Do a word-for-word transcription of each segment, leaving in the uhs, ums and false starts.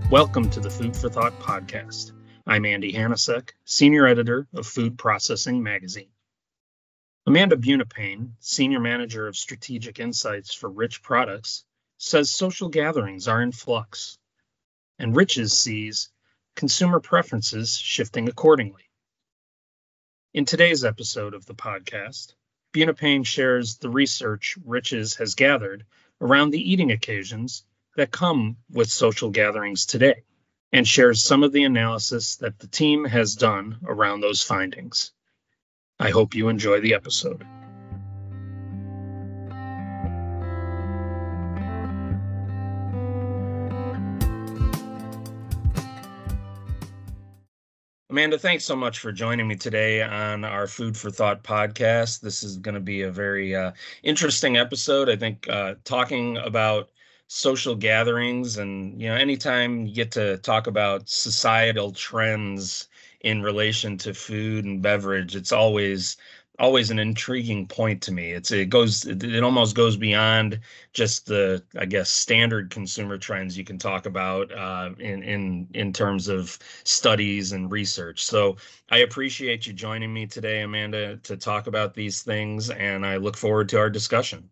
Welcome to the Food for Thought podcast. I'm Andy Hanasek, Senior Editor of Food Processing Magazine. Amanda Bunipane, Senior Manager of Strategic Insights for Rich Products, says social gatherings are in flux, and Rich's sees consumer preferences shifting accordingly. In today's episode of the podcast, Bunipane shares the research Rich's has gathered around the eating occasions that come with social gatherings today, and shares some of the analysis that the team has done around those findings. I hope you enjoy the episode. Amanda, thanks so much for joining me today on our Food for Thought podcast. This is going to be a very uh, interesting episode. I think uh, talking about social gatherings and, you know, anytime you get to talk about societal trends in relation to food and beverage, it's always always an intriguing point to me. It's it goes it, it almost goes beyond just the, I guess, standard consumer trends you can talk about uh, in in in terms of studies and research. So I appreciate you joining me today, Amanda, to talk about these things, and I look forward to our discussion.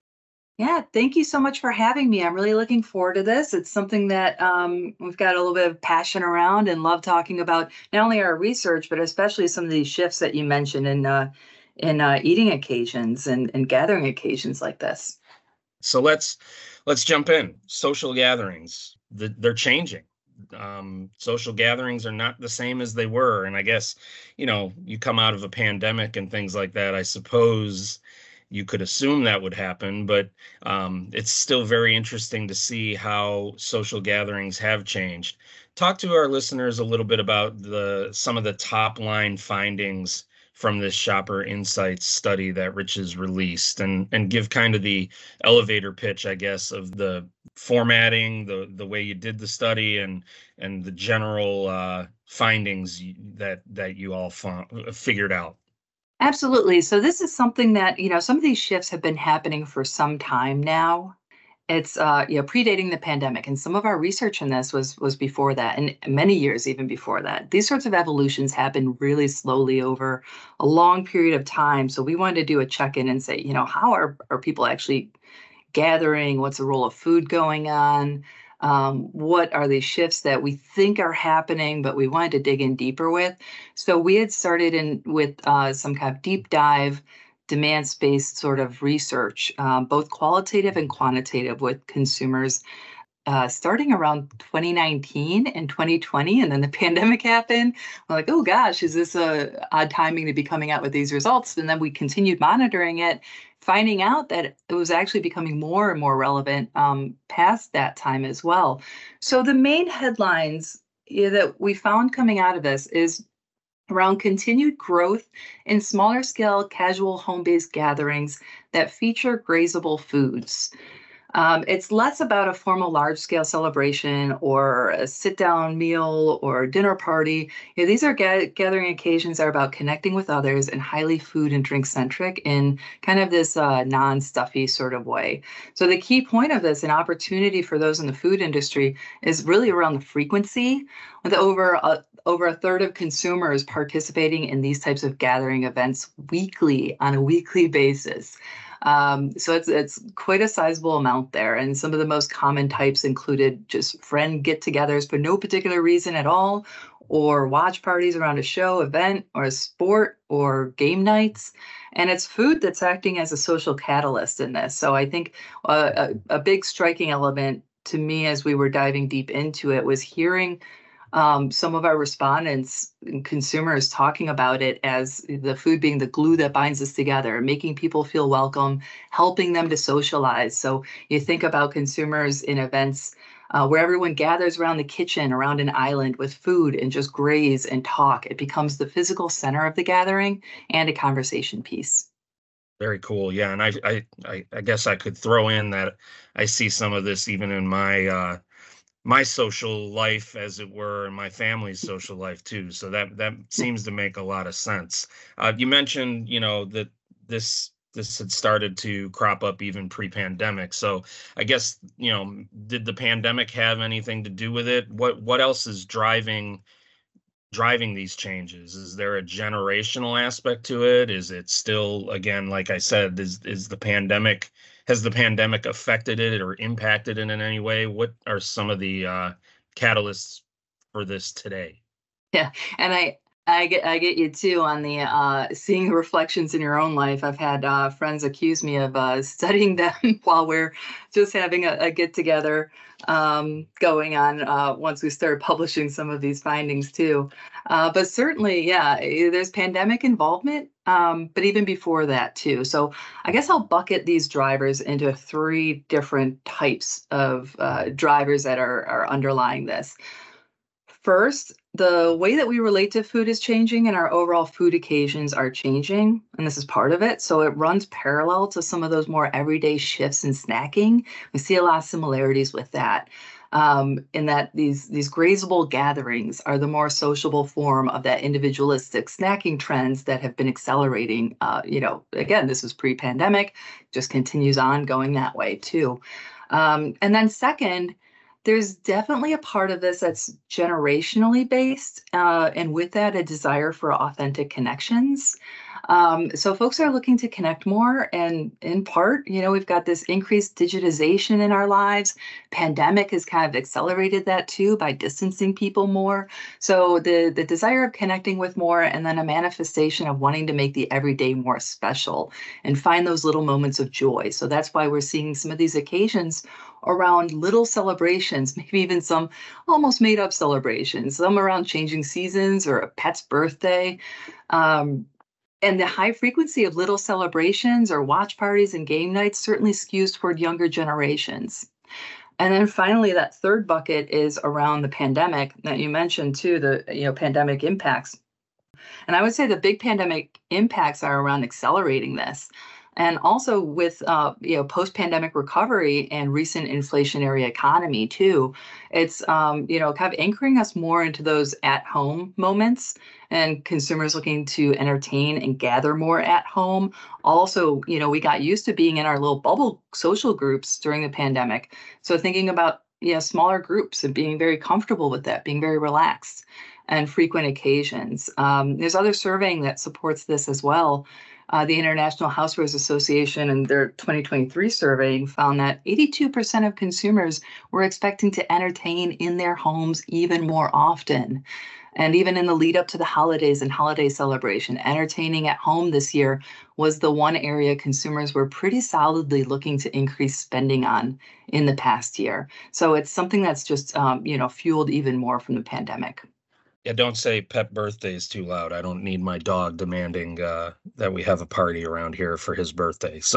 Yeah, thank you so much for having me. I'm really looking forward to this. It's something that um, we've got a little bit of passion around and love talking about not only our research, but especially some of these shifts that you mentioned in uh, in uh, eating occasions and, and gathering occasions like this. So let's let's jump in. Social gatherings, the, they're changing. Um, social gatherings are not the same as they were, and I guess, you know, you come out of a pandemic and things like that. I suppose you could assume that would happen, but um, it's still very interesting to see how social gatherings have changed. Talk to our listeners a little bit about the some of the top line findings from this Shopper Insights study that Rich has released, and and give kind of the elevator pitch, I guess, of the formatting, the the way you did the study, and and the general uh, findings that that you all found, figured out. Absolutely. So this is something that, you know, some of these shifts have been happening for some time now. It's, uh, you know, predating the pandemic, and some of our research in this was was before that, and many years even before that. These sorts of evolutions happen really slowly over a long period of time. So we wanted to do a check-in and say, you know, how are are people actually gathering? What's the role of food going on? Um, what are these shifts that we think are happening, but we wanted to dig in deeper with? So we had started in with uh, some kind of deep dive, demand-based sort of research, um, both qualitative and quantitative, with consumers uh, starting around twenty nineteen and twenty twenty, and then the pandemic happened. We're like, oh gosh, is this a odd timing to be coming out with these results? And then we continued monitoring it, finding out that it was actually becoming more and more relevant um, past that time as well. So the main headlines, yeah, that we found coming out of this is around continued growth in smaller scale casual home-based gatherings that feature grazable foods. Um, it's less about a formal large scale celebration or a sit down meal or dinner party. You know, these are ga- gathering occasions that are about connecting with others and highly food and drink centric in kind of this uh, non stuffy sort of way. So, the key point of this, an opportunity for those in the food industry, is really around the frequency, with over a over a third of consumers participating in these types of gathering events weekly on a weekly basis. Um, so it's it's quite a sizable amount there. And some of the most common types included just friend get-togethers for no particular reason at all, or watch parties around a show, event, or a sport, or game nights. And it's food that's acting as a social catalyst in this. So I think uh, a, a big striking element to me as we were diving deep into it was hearing um, some of our respondents and consumers talking about it as the food being the glue that binds us together, making people feel welcome, helping them to socialize. So you think about consumers in events uh, where everyone gathers around the kitchen, around an island with food and just graze and talk. It becomes the physical center of the gathering and a conversation piece. Very cool. Yeah, and I, I, I, I guess I could throw in that I see some of this even in my uh, my social life, as it were, and my family's social life too. So that that seems to make a lot of sense. Uh, you mentioned, you know, that this this had started to crop up even pre-pandemic. So I guess, you know, did the pandemic have anything to do with it? What what else is driving driving these changes? Is there a generational aspect to it? Is it still, again, like I said, is is the pandemic has the pandemic affected it or impacted it in any way? What are some of the uh, catalysts for this today? Yeah, and I I get I get you too on the uh, seeing the reflections in your own life. I've had uh, friends accuse me of uh, studying them while we're just having a, a get together um, going on uh, once we start publishing some of these findings too. Uh, but certainly, yeah, eh, there's pandemic involvement, um, but even before that too. So I guess I'll bucket these drivers into three different types of uh, drivers that are are underlying this. First, the way that we relate to food is changing and our overall food occasions are changing, and this is part of it. So it runs parallel to some of those more everyday shifts in snacking. We see a lot of similarities with that. Um, in that these these grazable gatherings are the more sociable form of that individualistic snacking trends that have been accelerating. Uh, you know, again, this was pre-pandemic, just continues on going that way too. Um, and then second, there's definitely a part of this that's generationally based, uh, and with that, a desire for authentic connections. Um, so folks are looking to connect more, and in part, you know, we've got this increased digitization in our lives. Pandemic has kind of accelerated that too by distancing people more. So the the desire of connecting with more, and then a manifestation of wanting to make the everyday more special and find those little moments of joy. So that's why we're seeing some of these occasions around little celebrations, maybe even some almost made up celebrations, some around changing seasons or a pet's birthday. Um, and the high frequency of little celebrations or watch parties and game nights certainly skews toward younger generations. And then finally, that third bucket is around the pandemic that you mentioned too, the you know pandemic impacts. And I would say the big pandemic impacts are around accelerating this. And also with uh, you know post-pandemic recovery and recent inflationary economy too, it's um, you know kind of anchoring us more into those at-home moments and consumers looking to entertain and gather more at home. Also, you know we got used to being in our little bubble social groups during the pandemic, so thinking about yeah smaller groups and being very comfortable with that, being very relaxed and frequent occasions. Um, there's other surveying that supports this as well. Uh, the International Housewares Association in their twenty twenty-three survey found that eighty-two percent of consumers were expecting to entertain in their homes even more often. And even in the lead up to the holidays and holiday celebration, entertaining at home this year was the one area consumers were pretty solidly looking to increase spending on in the past year. So it's something that's just, um, you know, fueled even more from the pandemic. Yeah, don't say pet birthdays too loud. I don't need my dog demanding uh, that we have a party around here for his birthday. So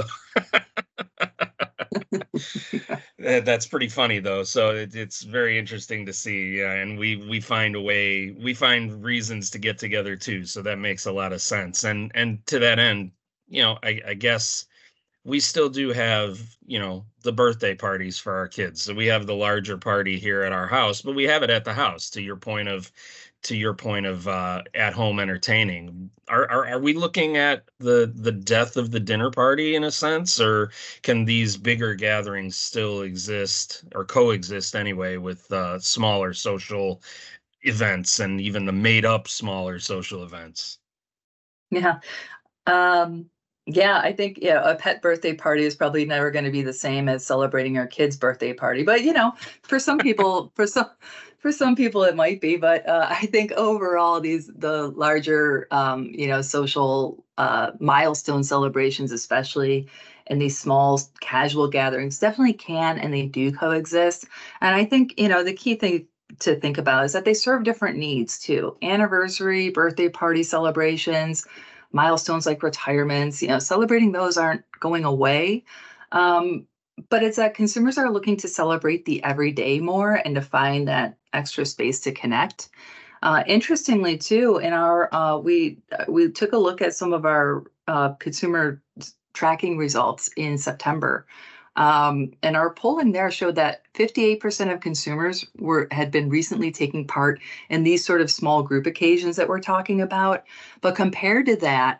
that- that's pretty funny though. So it, it's very interesting to see. Yeah, and we we find a way, we find reasons to get together too. So that makes a lot of sense. And and to that end, you know, I, I guess we still do have, you know, the birthday parties for our kids. So we have the larger party here at our house, but we have it at the house. To your point of, to your point of uh, at home entertaining, are, are are we looking at the the death of the dinner party in a sense, or can these bigger gatherings still exist or coexist anyway with uh, smaller social events and even the made up smaller social events? Yeah. Um, yeah, I think yeah, a pet birthday party is probably never going to be the same as celebrating our kid's birthday party. But you know, for some people, for some for some people it might be. But uh, I think overall, these the larger um, you know social uh, milestone celebrations, especially in these small casual gatherings, definitely can and they do coexist. And I think you know the key thing to think about is that they serve different needs too. Anniversary, birthday party celebrations, milestones like retirements, you know, celebrating those aren't going away. Um, but it's that consumers are looking to celebrate the everyday more and to find that extra space to connect. Uh, interestingly, too, in our uh, we uh, we took a look at some of our uh, consumer tracking results in September. Um, and our polling there showed that fifty-eight percent of consumers were had been recently taking part in these sort of small group occasions that we're talking about. But compared to that,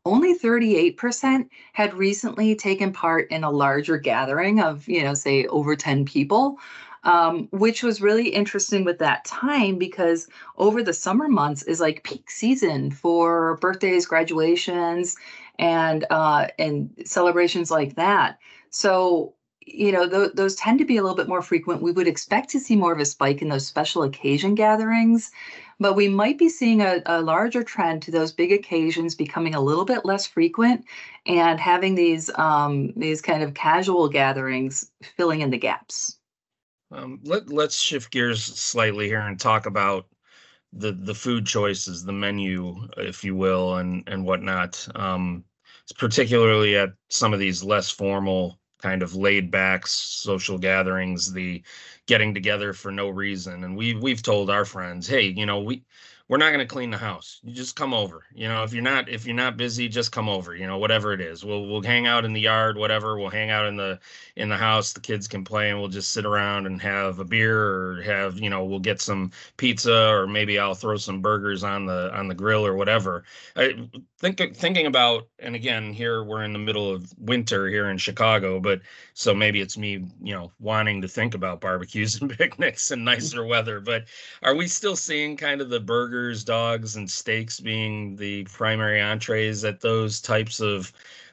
only thirty-eight percent had recently taken part in a larger gathering of, you know, say over ten people, um, which was really interesting with that time because over the summer months is like peak season for birthdays, graduations, and uh, and celebrations like that. So, you know, th- those tend to be a little bit more frequent. We would expect to see more of a spike in those special occasion gatherings, but we might be seeing a, a larger trend to those big occasions becoming a little bit less frequent and having these um, these kind of casual gatherings filling in the gaps. Um, let let's shift gears slightly here and talk about the the food choices, the menu, if you will, and and whatnot. Um, particularly at some of these less formal, kind of laid back social gatherings, the getting together for no reason. And we we've told our friends, hey, you know, we we're not going to clean the house. You just come over. You know, if you're not if you're not busy, just come over. You know, whatever it is, we'll we'll hang out in the yard, whatever. We'll hang out in the in the house. The kids can play, and we'll just sit around and have a beer or have, you know, we'll get some pizza, or maybe I'll throw some burgers on the on the grill or whatever. I think thinking about, and again, here we're in the middle of winter here in Chicago, but so maybe it's me, you know, wanting to think about barbecues and picnics and nicer weather. But are we still seeing kind of the burgers, dogs, and steaks being the primary entrees at those types of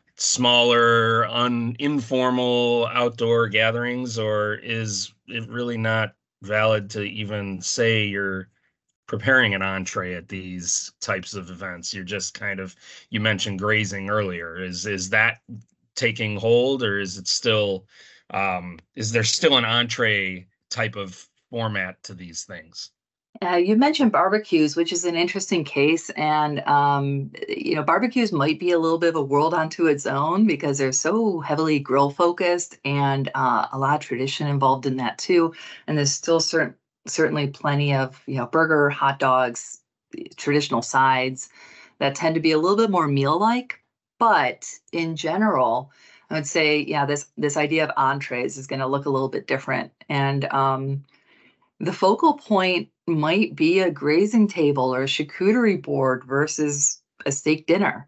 smaller, un informal outdoor gatherings, or is it really not valid to even say you're preparing an entree at these types of events? You're just kind of, you mentioned grazing earlier. Is is that taking hold, or is it still um is there still an entree type of format to these things? Uh, you mentioned barbecues, which is an interesting case, and um, you know, barbecues might be a little bit of a world unto its own because they're so heavily grill focused, and uh, a lot of tradition involved in that too. And there's still certain certainly plenty of, you know, burger, hot dogs, traditional sides that tend to be a little bit more meal-like. But in general, I would say, yeah, this this idea of entrees is going to look a little bit different, and um, the focal point might be a grazing table or a charcuterie board versus a steak dinner.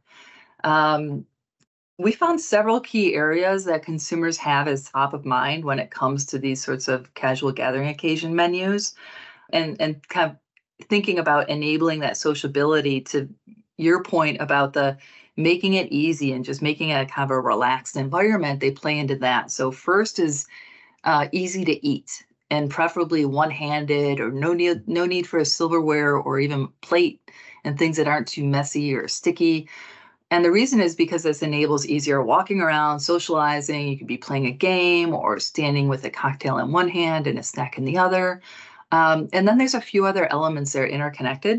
Um, we found several key areas that consumers have as top of mind when it comes to these sorts of casual gathering occasion menus, and and kind of thinking about enabling that sociability. To your point about the making it easy and just making it a kind of a relaxed environment, they play into that. So first is uh, easy to eat, and preferably one-handed, or no need no need for a silverware or even plate, and things that aren't too messy or sticky. And the reason is because this enables easier walking around, socializing. You could be playing a game or standing with a cocktail in one hand and a snack in the other. Um, and then there's a few other elements that are interconnected.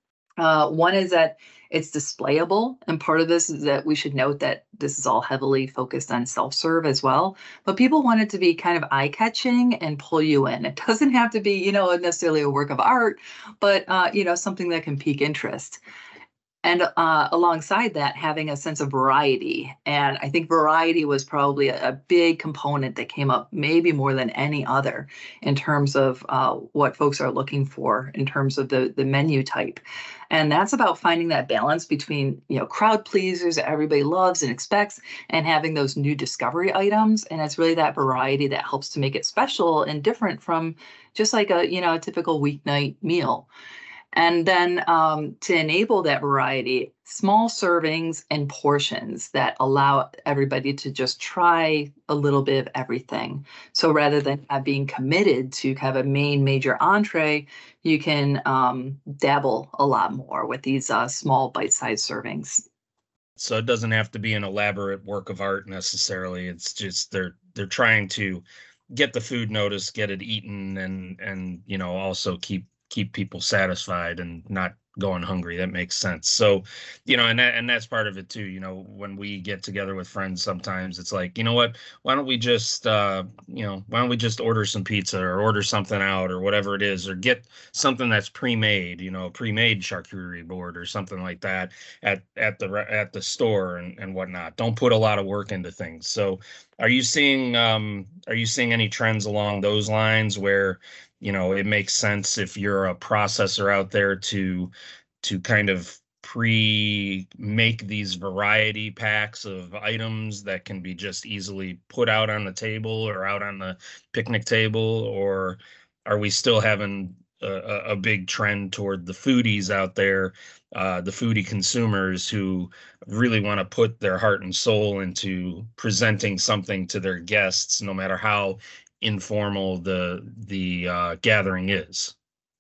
Uh, one is that it's displayable, and part of this is that we should note that this is all heavily focused on self-serve as well. But people want it to be kind of eye-catching and pull you in. It doesn't have to be, you know, necessarily a work of art, but uh, you know, something that can pique interest. And uh, alongside that, having a sense of variety. And I think variety was probably a, a big component that came up maybe more than any other in terms of uh, what folks are looking for in terms of the, the menu type. And that's about finding that balance between, you know, crowd pleasers that everybody loves and expects, and having those new discovery items. And it's really that variety that helps to make it special and different from just like a, you know, a typical weeknight meal. And then um, to enable that variety, small servings and portions that allow everybody to just try a little bit of everything. So rather than uh, being committed to kind of a main major entree, you can um, dabble a lot more with these uh, small bite-sized servings. So it doesn't have to be an elaborate work of art necessarily. It's just they're they're trying to get the food noticed, get it eaten, and and you know, also keep keep people satisfied and not going hungry. That makes sense. So, you know, and that, and that's part of it too. You know, when we get together with friends, sometimes it's like, you know what, why don't we just, uh, you know, why don't we just order some pizza or order something out or whatever it is, or get something that's pre-made, you know, a pre-made charcuterie board or something like that at at the at the store and and whatnot. Don't put a lot of work into things. So, are you seeing um, are you seeing any trends along those lines where, you know, it makes sense if you're a processor out there to to kind of pre-make these variety packs of items that can be just easily put out on the table or out on the picnic table? Or are we still having a, a big trend toward the foodies out there, uh, the foodie consumers who really want to put their heart and soul into presenting something to their guests, no matter how informal the the uh, gathering is?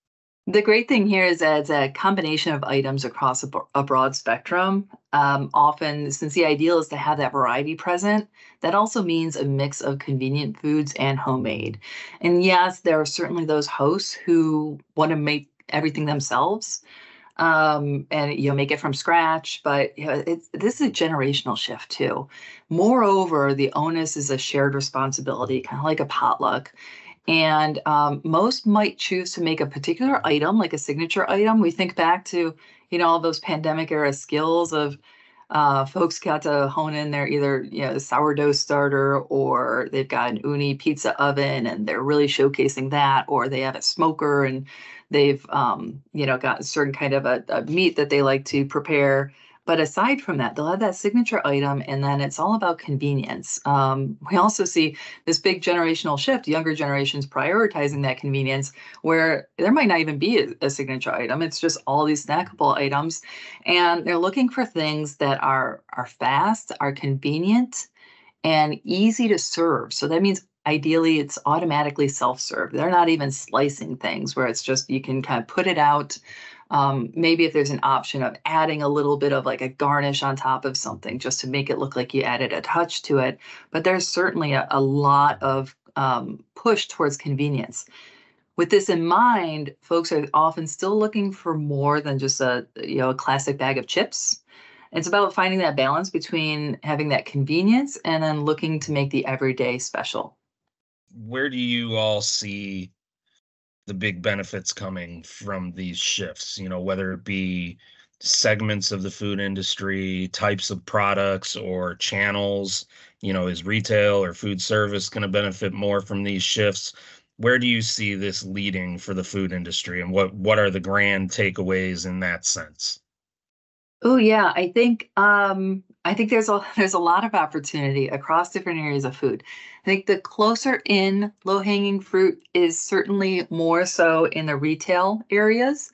The great thing here is that it's a combination of items across a, a broad spectrum. Um, often, since the ideal is to have that variety present, that also means a mix of convenient foods and homemade. And yes, there are certainly those hosts who want to make everything themselves, um, and you know make it from scratch. But you know, it's this is a generational shift too. Moreover, the onus is a shared responsibility, kind of like a potluck. And um, most might choose to make a particular item, like a signature item. We think back to, you know, all those pandemic era skills of uh, folks got to hone in their either, you know, sourdough starter, or they've got an uni pizza oven and they're really showcasing that, or they have a smoker and they've, um, you know, got a certain kind of a, a meat that they like to prepare. But aside from that, they'll have that signature item, and then it's all about convenience. Um, we also see this big generational shift, younger generations prioritizing that convenience, where there might not even be a, a signature item. It's just all these snackable items. And they're looking for things that are, are fast, are convenient, and easy to serve. So that means ideally it's automatically self-serve. They're not even slicing things where it's just you can kind of put it out. Um, maybe if there's an option of adding a little bit of like a garnish on top of something just to make it look like you added a touch to it. But there's certainly a, a lot of um, push towards convenience. With this in mind, folks are often still looking for more than just a, you know, a classic bag of chips. It's about finding that balance between having that convenience and then looking to make the everyday special. Where do you all see the big benefits coming from these shifts, you know, whether it be segments of the food industry, types of products, or channels? You know, is retail or food service going to benefit more from these shifts? Where do you see this leading for the food industry, and what what are the grand takeaways in that sense? Oh yeah, I think um, I think there's a there's a lot of opportunity across different areas of food. I think the closer in low-hanging fruit is certainly more so in the retail areas.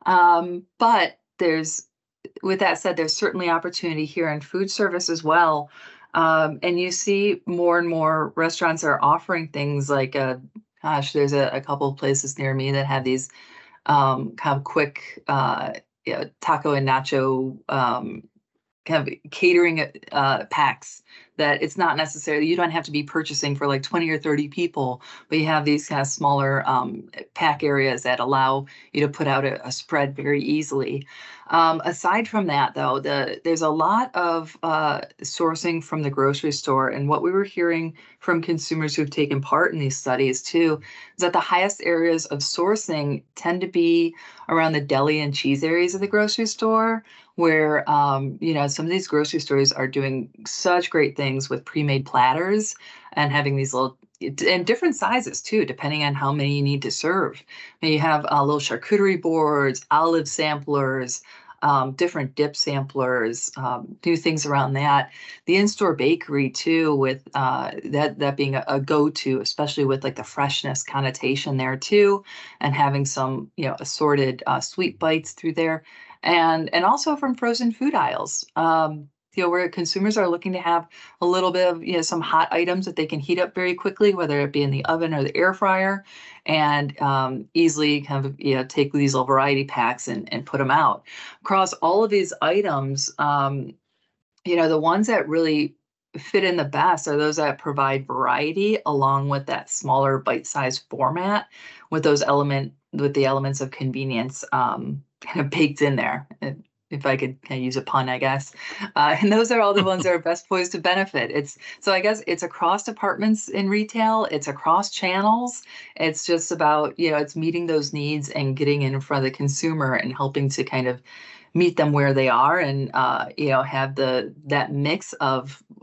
Um, but there's with that said, there's certainly opportunity here in food service as well. Um, and you see more and more restaurants are offering things like, uh, gosh, there's a, a couple of places near me that have these um, kind of quick uh, you know, taco and nacho um, kind of catering uh, packs that it's not necessarily, you don't have to be purchasing for like twenty or thirty people, but you have these kind of smaller um, pack areas that allow you to put out a, a spread very easily. Um, aside from that, though, the there's a lot of uh, sourcing from the grocery store. And what we were hearing from consumers who've taken part in these studies too is that the highest areas of sourcing tend to be around the deli and cheese areas of the grocery store, where um, you know some of these grocery stores are doing such great things with pre-made platters and having these little and different sizes too, depending on how many you need to serve. And you have uh, little charcuterie boards, olive samplers, um, different dip samplers, um, do things around that. The in-store bakery too, with uh, that that being a, a go-to, especially with like the freshness connotation there too, and having some you know assorted uh, sweet bites through there, and and also from frozen food aisles. Um, you know, where consumers are looking to have a little bit of, you know, some hot items that they can heat up very quickly, whether it be in the oven or the air fryer, and um, easily kind of, you know, take these little variety packs and, and put them out. Across all of these items, um, you know, the ones that really fit in the best are those that provide variety along with that smaller bite-sized format with those element with the elements of convenience um, kind of baked in there. If I could kind of use a pun, I guess. Uh, and those are all the ones that are best poised to benefit. It's so I guess it's across departments in retail, it's across channels. It's just about, you know, it's meeting those needs and getting in front of the consumer and helping to kind of meet them where they are and uh, you know, have the that mix of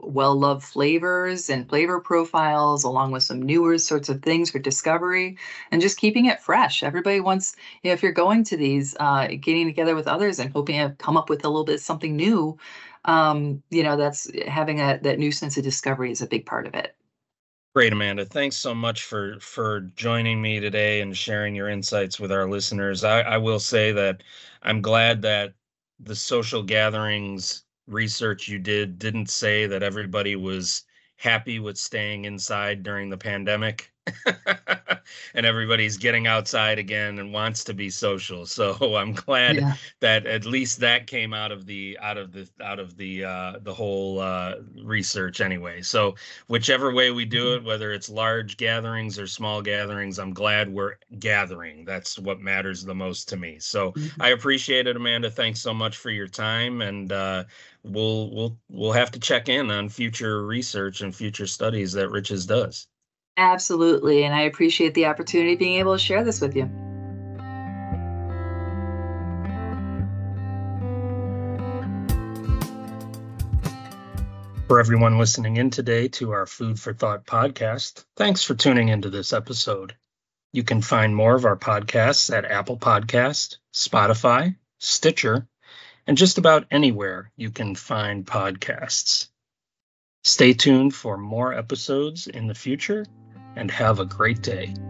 well-loved flavors and flavor profiles, along with some newer sorts of things for discovery, and just keeping it fresh. Everybody wants, you know, if you're going to these, uh, getting together with others and hoping to come up with a little bit something new, um, you know, that's having a that new sense of discovery is a big part of it. Great, Amanda. Thanks so much for for joining me today and sharing your insights with our listeners. I, I will say that I'm glad that the social gatherings research you did didn't say that everybody was happy with staying inside during the pandemic and everybody's getting outside again and wants to be social. So I'm glad Yeah. that at least that came out of the out of the out of the uh, the whole uh, research anyway. So whichever way we do it, whether it's large gatherings or small gatherings, I'm glad we're gathering. That's what matters the most to me. So Mhm. I appreciate it, Amanda. Thanks so much for your time, and uh, we'll we'll we'll have to check in on future research and future studies that Riches does. Absolutely. And I appreciate the opportunity of being able to share this with you. For everyone listening in today to our Food for Thought podcast, thanks for tuning into this episode. You can find more of our podcasts at Apple Podcast, Spotify, Stitcher, and just about anywhere you can find podcasts. Stay tuned for more episodes in the future, and have a great day.